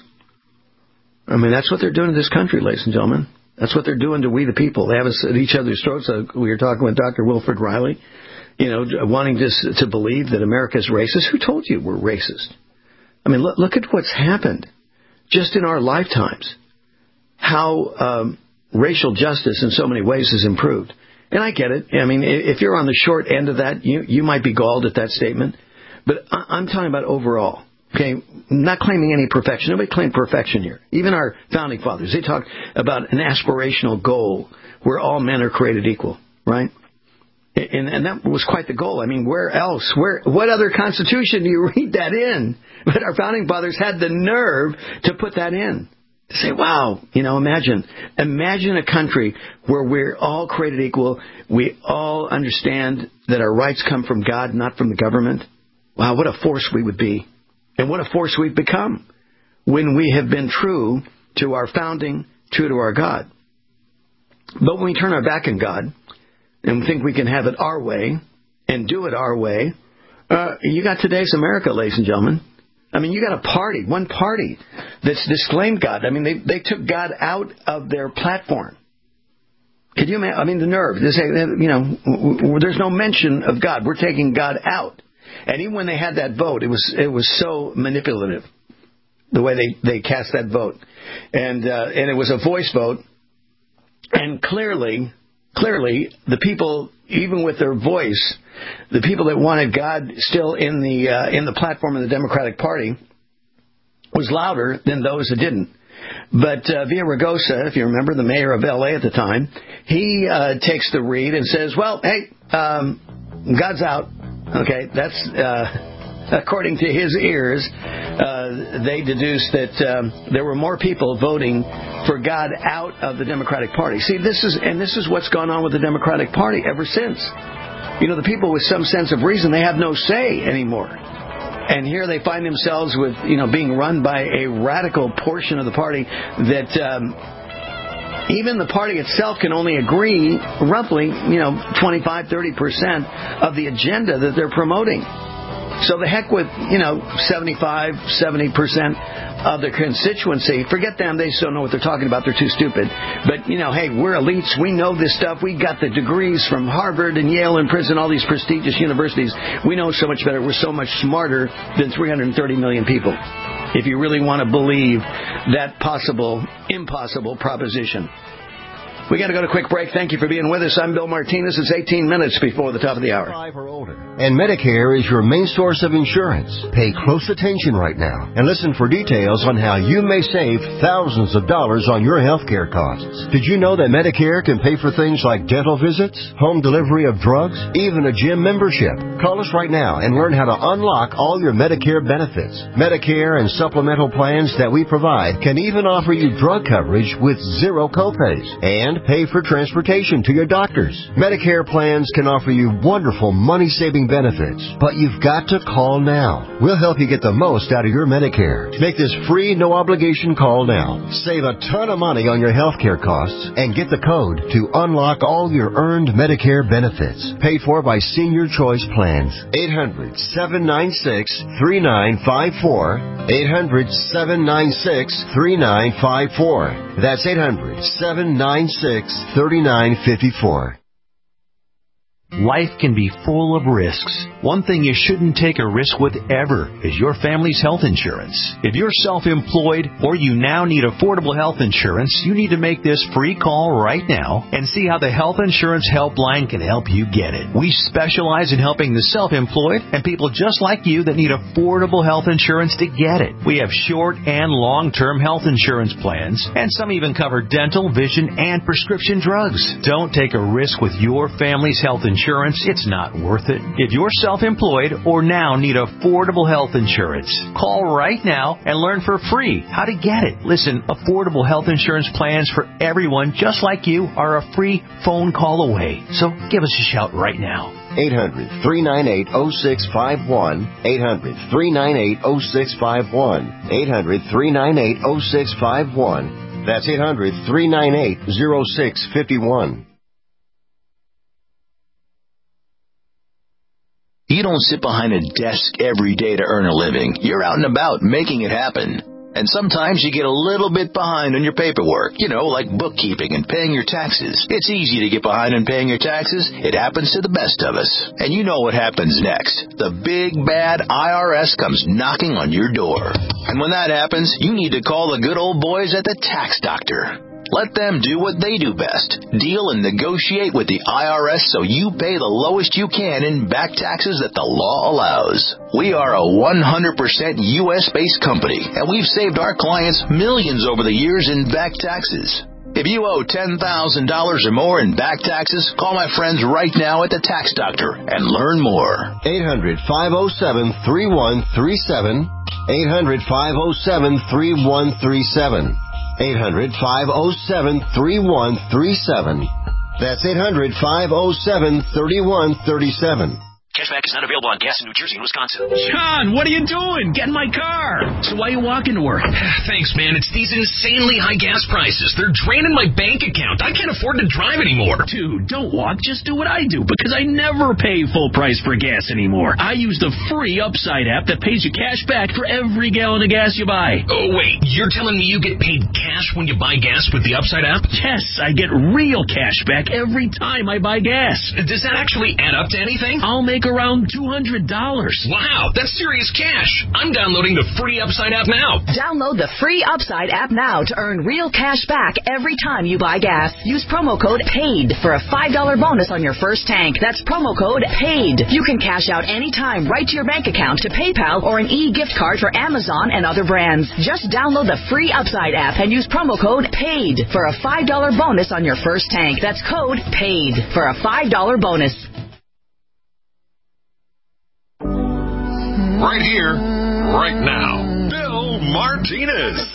I mean, that's what they're doing to this country, ladies and gentlemen. That's what they're doing to we the people. They have us at each other's throats. We were talking with Dr. Wilfred Riley, wanting to believe that America is racist. Who told you we're racist? I mean, look at what's happened just in our lifetimes, how racial justice in so many ways has improved. And I get it. I mean, if you're on the short end of that, you might be galled at that statement. But I'm talking about overall. Okay, not claiming any perfection. Nobody claimed perfection here. Even our founding fathers, they talked about an aspirational goal where all men are created equal, right? And that was quite the goal. I mean, where else? What other constitution do you read that in? But our founding fathers had the nerve to put that in. To say, wow, imagine a country where we're all created equal. We all understand that our rights come from God, not from the government. Wow, what a force we would be. And what a force we've become when we have been true to our founding, true to our God. But when we turn our back on God and we think we can have it our way and do it our way, you got today's America, ladies and gentlemen. I mean, you got one party that's disclaimed God. I mean, they took God out of their platform. Could you imagine? I mean, the nerve. They say, there's no mention of God. We're taking God out. And even when they had that vote, it was so manipulative, the way they cast that vote. And it was a voice vote. And clearly, the people, even with their voice, the people that wanted God still in the platform of the Democratic Party was louder than those that didn't. But Villaraigosa, if you remember, the mayor of L.A. at the time, he takes the read and says, well, hey, God's out. Okay, that's according to his ears. They deduced that there were more people voting for God out of the Democratic Party. See, this is what's gone on with the Democratic Party ever since. The people with some sense of reason, they have no say anymore. And here they find themselves with, being run by a radical portion of the party that even the party itself can only agree roughly, 25, 30% of the agenda that they're promoting. So the heck with, 75, 70% of the constituency. Forget them. They just don't know what they're talking about. They're too stupid. But, hey, we're elites. We know this stuff. We got the degrees from Harvard and Yale and Princeton, all these prestigious universities. We know so much better. We're so much smarter than 330 million people. If you really want to believe that impossible proposition. We got to go to a quick break. Thank you for being with us. I'm Bill Martinez. It's 18 minutes before the top of the hour. 5 or older. And Medicare is your main source of insurance. Pay close attention right now and listen for details on how you may save thousands of dollars on your health care costs. Did you know that Medicare can pay for things like dental visits, home delivery of drugs, even a gym membership? Call us right now and learn how to unlock all your Medicare benefits. Medicare and supplemental plans that we provide can even offer you drug coverage with zero copays and pay for transportation to your doctors. Medicare plans can offer you wonderful money-saving benefits, but you've got to call now. We'll help you get the most out of your Medicare. Make this free, no-obligation call now. Save a ton of money on your health care costs and get the code to unlock all your earned Medicare benefits. Paid for by Senior Choice Plans. 800-796-3954. 800-796-3954. That's 800-796-3954. Life can be full of risks. One thing you shouldn't take a risk with ever is your family's health insurance. If you're self-employed or you now need affordable health insurance, you need to make this free call right now and see how the Health Insurance Helpline can help you get it. We specialize in helping the self-employed and people just like you that need affordable health insurance to get it. We have short and long-term health insurance plans, and some even cover dental, vision, and prescription drugs. Don't take a risk with your family's health insurance. It's not worth it. If you're self-employed or now need affordable health insurance, call right now and learn for free how to get it. Listen, affordable health insurance plans for everyone just like you are a free phone call away. So give us a shout right now. 800-398-0651. 800-398-0651. 800-398-0651. That's 800-398-0651. You don't sit behind a desk every day to earn a living. You're out and about making it happen. And sometimes you get a little bit behind on your paperwork, like bookkeeping and paying your taxes. It's easy to get behind on paying your taxes. It happens to the best of us. And you know what happens next. The big, bad IRS comes knocking on your door. And when that happens, you need to call the good old boys at the Tax Doctor. Let them do what they do best. Deal and negotiate with the IRS so you pay the lowest you can in back taxes that the law allows. We are a 100% U.S.-based company, and we've saved our clients millions over the years in back taxes. If you owe $10,000 or more in back taxes, call my friends right now at the Tax Doctor and learn more. 800-507-3137. 800-507-3137. 800-507-3137. That's 800-507-3137. Cashback is not available on gas in New Jersey and Wisconsin. John, what are you doing? Get in my car. So why are you walking to work? Thanks, man. It's these insanely high gas prices. They're draining my bank account. I can't afford to drive anymore. Dude, don't walk. Just do what I do, because I never pay full price for gas anymore. I use the free Upside app that pays you cash back for every gallon of gas you buy. Oh, wait. You're telling me you get paid cash when you buy gas with the Upside app? Yes, I get real cash back every time I buy gas. Does that actually add up to anything? I'll make around $200. Wow, that's serious cash. I'm downloading the free Upside app now. Download the free Upside app now to earn real cash back every time you buy gas. Use promo code PAID for a $5 bonus on your first tank. That's promo code PAID. You can cash out anytime right to your bank account, to PayPal, or an e-gift card for Amazon and other brands. Just download the free Upside app and use promo code PAID for a $5 bonus on your first tank. That's code PAID for a $5 bonus. Right here, right now, Bill Martinez.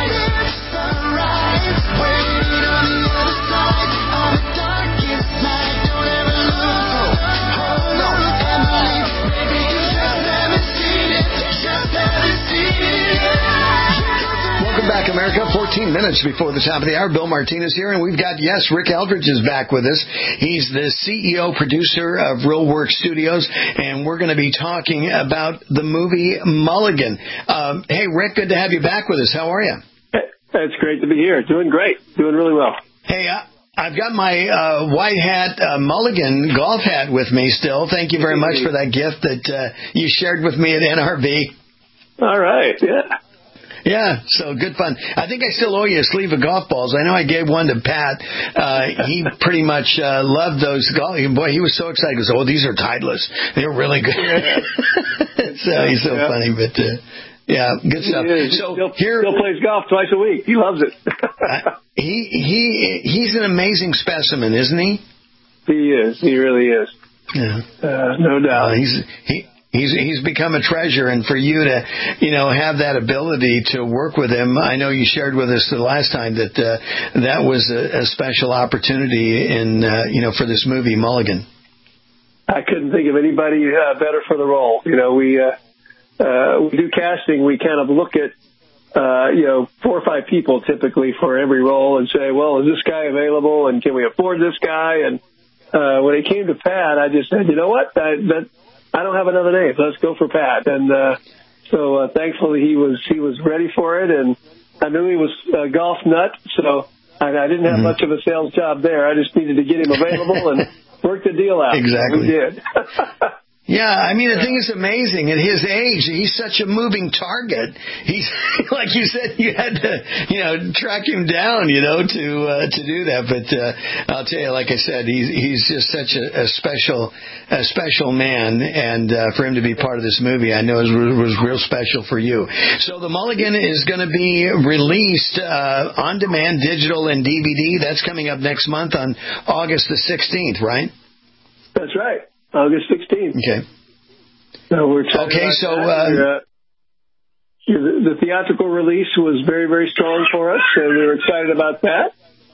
Welcome back, America. 14 minutes before the top of the hour. Bill Martinez here, and we've got, Rick Eldridge is back with us. He's the CEO, producer of Real Work Studios, and we're going to be talking about the movie Mulligan. Hey, Rick, good to have you back with us. How are you? It's great to be here. Doing great. Doing really well. Hey, I've got my white hat Mulligan golf hat with me still. Thank you very much for that gift that you shared with me at NRB. All right. Yeah. Yeah, so good fun. I think I still owe you a sleeve of golf balls. I know I gave one to Pat. He pretty much loved those golf. Boy, he was so excited. He goes, these are Titleist. They're really good. He's so funny, but yeah, good stuff. So still plays golf twice a week. He loves it. He's an amazing specimen, isn't he? He is. He really is. Yeah, no doubt. He's become a treasure, and for you to, have that ability to work with him, I know you shared with us the last time that that was a special opportunity in, for this movie Mulligan. I couldn't think of anybody better for the role. We do casting. We kind of look at 4 or 5 people typically for every role and say, well, is this guy available, and can we afford this guy? And when it came to Pat, I just said, you know what, I don't have another name. Let's go for Pat. And so thankfully he was ready for it, and I knew he was a golf nut, so I didn't have much of a sales job there. I just needed to get him available and work the deal out. Exactly. We did. Yeah, I mean, the thing is amazing. At his age, he's such a moving target. He's, like you said, you had to, track him down, to do that. But I'll tell you, like I said, he's just such a special man. And for him to be part of this movie, I know was real special for you. So the Mulligan is going to be released on demand, digital and DVD. That's coming up next month on August the 16th, right? That's right. August 16th. Okay. So we're excited about that. The theatrical release was very, very strong for us, and we were excited about that.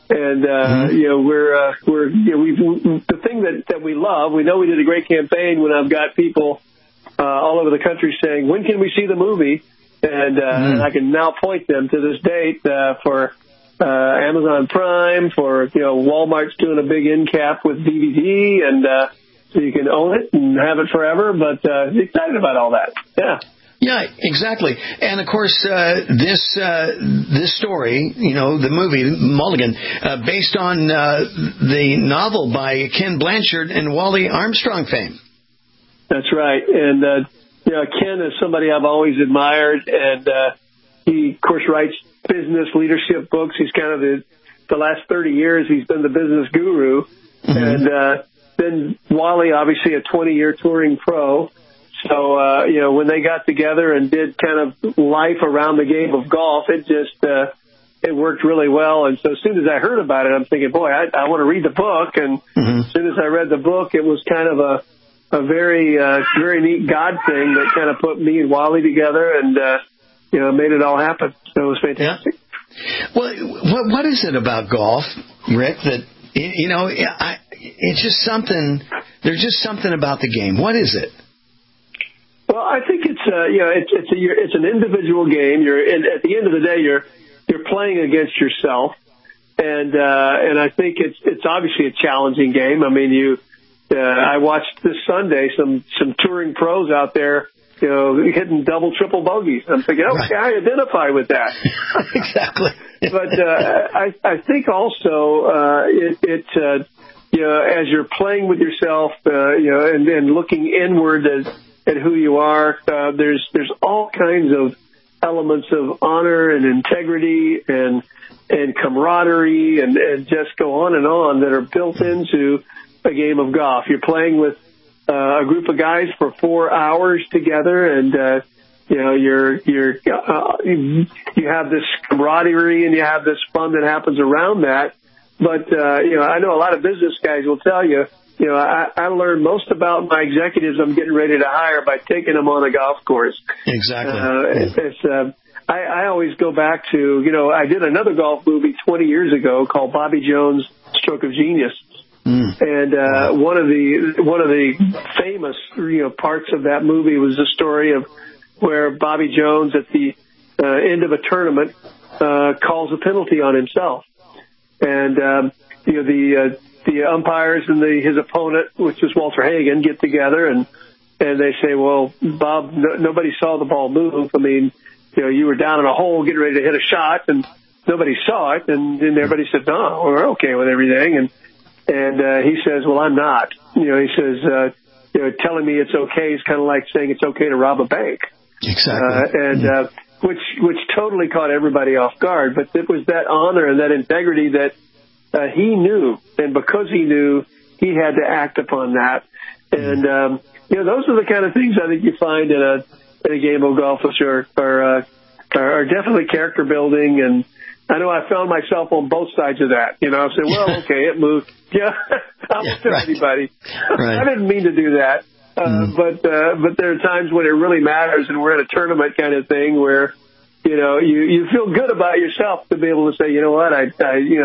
And we're the thing that we love. We know we did a great campaign when I've got people all over the country saying, "When can we see the movie?" And I can now point them to this date for Amazon Prime, for Walmart's doing a big end cap with DVD, and so you can own it and have it forever. But excited about all that. Yeah. Yeah, exactly. And, of course, this story, the movie, Mulligan, based on the novel by Ken Blanchard and Wally Armstrong fame. That's right. And, Ken is somebody I've always admired, and he, of course, writes business leadership books. He's kind of the last 30 years, he's been the business guru. Mm-hmm. And then Wally, obviously a 20-year touring pro. So, when they got together and did kind of life around the game of golf, it just, it worked really well. And so as soon as I heard about it, I'm thinking, boy, I want to read the book. And as soon as I read the book, it was kind of a very, very neat God thing that kind of put me and Wally together and, made it all happen. So it was fantastic. Yeah. Well, what is it about golf, Rick, that, it's just something, there's just something about the game. What is it? Well, I think it's an individual game. At the end of the day, you're playing against yourself, and I think it's obviously a challenging game. I mean, I watched this Sunday some touring pros out there, hitting double, triple bogeys. I'm thinking, okay, I identify with that. Exactly. But I think also as you're playing with yourself, and looking inward at who you are, there's all kinds of elements of honor and integrity and camaraderie and just go on that are built into a game of golf. You're playing with a group of guys for 4 hours together, and you have this camaraderie and you have this fun that happens around that. But I know a lot of business guys will tell you, I learn most about my executives I'm getting ready to hire by taking them on a golf course. Exactly. I always go back to, I did another golf movie 20 years ago called Bobby Jones' Stroke of Genius. And one of the famous parts of that movie was the story of where Bobby Jones at the end of a tournament calls a penalty on himself. And the umpires and his opponent, which is Walter Hagen, get together and they say, well, Bob, nobody saw the ball move. I mean, you were down in a hole getting ready to hit a shot and nobody saw it. And then everybody said, no, we're okay with everything. And he says, well, I'm not. He says, telling me it's okay is kind of like saying it's okay to rob a bank. Exactly. Which totally caught everybody off guard. But it was that honor and that integrity that he knew, and because he knew, he had to act upon that. And those are the kind of things I think you find in a game of golf, which are definitely character building. And I know I found myself on both sides of that. I said, well, okay, it moved. Yeah, I'll tell anybody. Right. I didn't mean to do that. But there are times when it really matters, and we're at a tournament kind of thing where you feel good about yourself to be able to say, you know what, I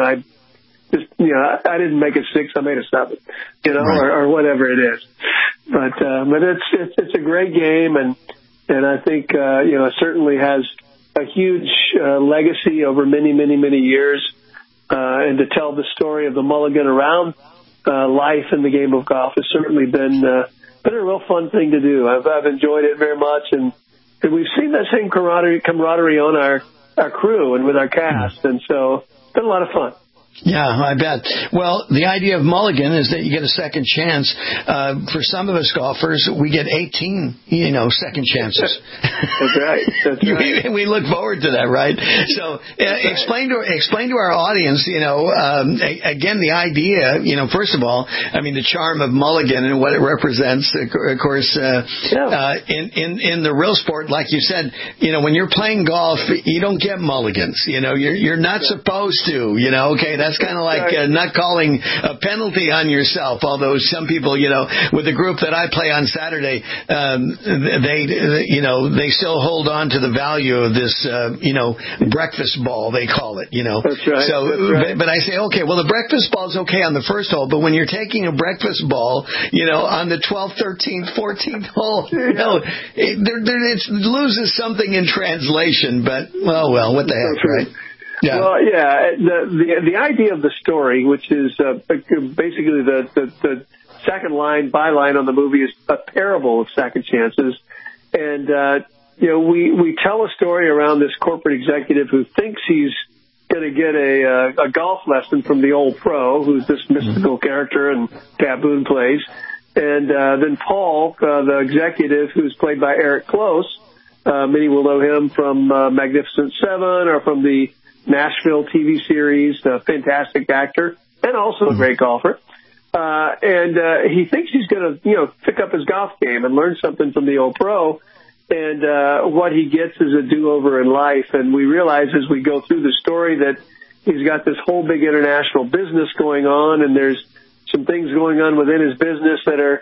didn't make a 6, I made a 7, or whatever it is. But it's a great game, and I think it certainly has a huge legacy over many, many, many years, and to tell the story of the Mulligan around life in the game of golf has certainly been a real fun thing to do. I've enjoyed it very much, and we've seen that same camaraderie on our crew and with our cast, and so it's been a lot of fun. Yeah, I bet. Well, the idea of Mulligan is that you get a second chance. For some of us golfers, we get 18, second chances. That's right. That's right. We look forward to that, right? So, explain to our audience, again, the idea, first of all, I mean, the charm of Mulligan and what it represents. Of course, in the real sport, like you said, when you're playing golf, you don't get mulligans. You're not supposed to. Okay, That's kind of like not calling a penalty on yourself. Although some people, with the group that I play on Saturday, they still hold on to the value of this, breakfast ball, they call it, That's right. So, that's right. But I say, okay, well, the breakfast ball's okay on the first hole, but when you're taking a breakfast ball, on the 12th, 13th, 14th hole, it loses something in translation, but, well, what the heck, right? Yeah. Well, yeah, the idea of the story, which is basically the second byline on the movie, is a parable of second chances. And, we tell a story around this corporate executive who thinks he's going to get a golf lesson from the old pro, who's this mystical character and Baboon plays. And then Paul, the executive, who's played by Eric Close, many will know him from Magnificent Seven or from the Nashville TV series, a fantastic actor and also a great golfer. And he thinks he's going to, pick up his golf game and learn something from the old pro. And what he gets is a do-over in life. And we realize as we go through the story that he's got this whole big international business going on, and there's some things going on within his business that are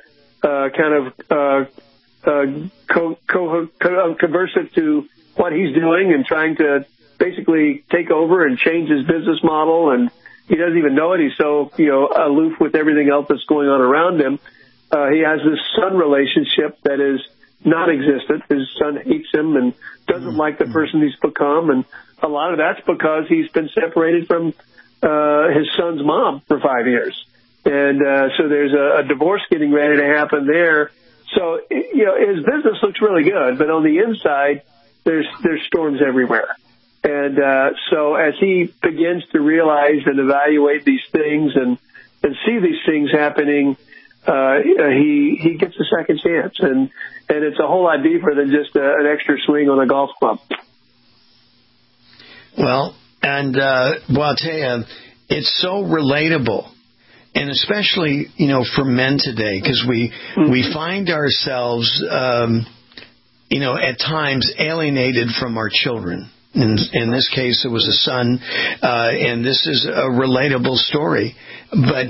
conversant to what he's doing and trying to basically take over and change his business model. And he doesn't even know it. He's so, aloof with everything else that's going on around him. He has this son relationship that is non-existent. His son hates him and doesn't like the person he's become. And a lot of that's because he's been separated from his son's mom for 5 years. And so there's a divorce getting ready to happen there. So, his business looks really good, but on the inside, there's storms everywhere. And so as he begins to realize and evaluate these things and see these things happening, he gets a second chance. And it's a whole lot deeper than just an extra swing on a golf club. Well, and I'll tell you, it's so relatable. And especially, for men today, because we find ourselves, at times alienated from our children. In this case, it was a son, and this is a relatable story. But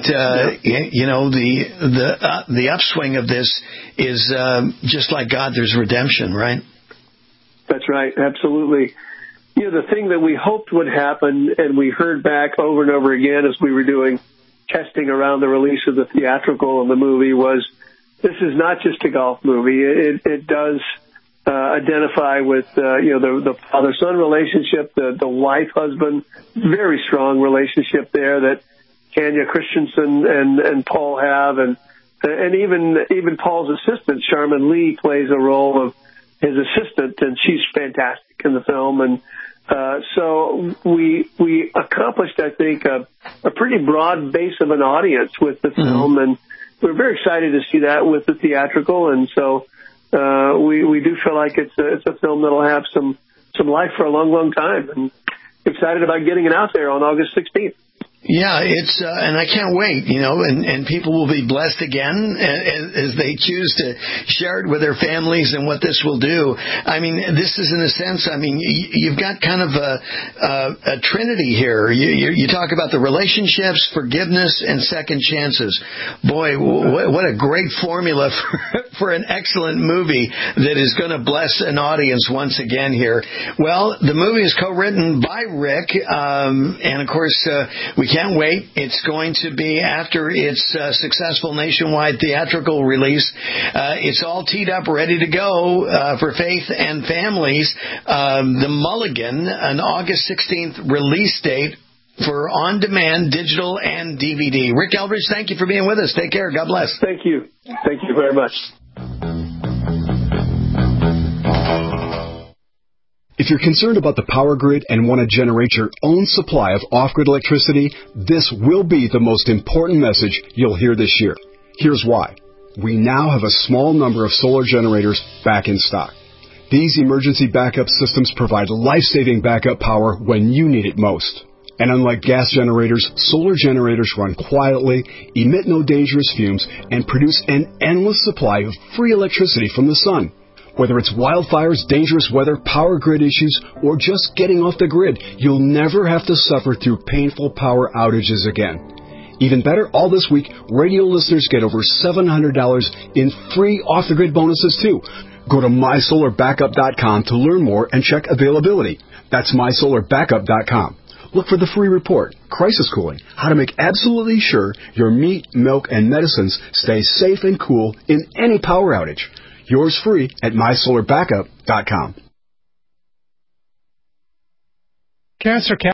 the upswing of this is just like God. There's redemption, right? That's right, absolutely. The thing that we hoped would happen, and we heard back over and over again as we were doing testing around the release of the theatrical and the movie, was this is not just a golf movie. It does identify with the father-son relationship, the wife-husband, very strong relationship there that Tanya Christensen and Paul have, and even Paul's assistant, Sharman Lee, plays a role of his assistant, and she's fantastic in the film. And so we accomplished, I think, a pretty broad base of an audience with the film, and we're very excited to see that with the theatrical. And so we do feel like it's a film that'll have some life for a long, long time, and excited about getting it out there on August 16th. Yeah, it's and I can't wait, and people will be blessed again as they choose to share it with their families and what this will do. I mean, this is in a sense, you've got kind of a trinity here. You talk about the relationships, forgiveness, and second chances. Boy, what a great formula for an excellent movie that is going to bless an audience once again here. Well, the movie is co-written by Rick, and of course, we can't wait. It's going to be after its successful nationwide theatrical release. It's all teed up, ready to go for faith and families. The Mulligan, an August 16th release date for on-demand, digital, and DVD. Rick Eldridge, thank you for being with us. Take care. God bless. Thank you. Thank you very much. If you're concerned about the power grid and want to generate your own supply of off-grid electricity, this will be the most important message you'll hear this year. Here's why. We now have a small number of solar generators back in stock. These emergency backup systems provide life-saving backup power when you need it most. And unlike gas generators, solar generators run quietly, emit no dangerous fumes, and produce an endless supply of free electricity from the sun. Whether it's wildfires, dangerous weather, power grid issues, or just getting off the grid, you'll never have to suffer through painful power outages again. Even better, all this week, radio listeners get over $700 in free off-the-grid bonuses, too. Go to MySolarBackup.com to learn more and check availability. That's MySolarBackup.com. Look for the free report, Crisis Cooling, how to make absolutely sure your meat, milk, and medicines stay safe and cool in any power outage. Yours free at MySolarBackup.com. Cancer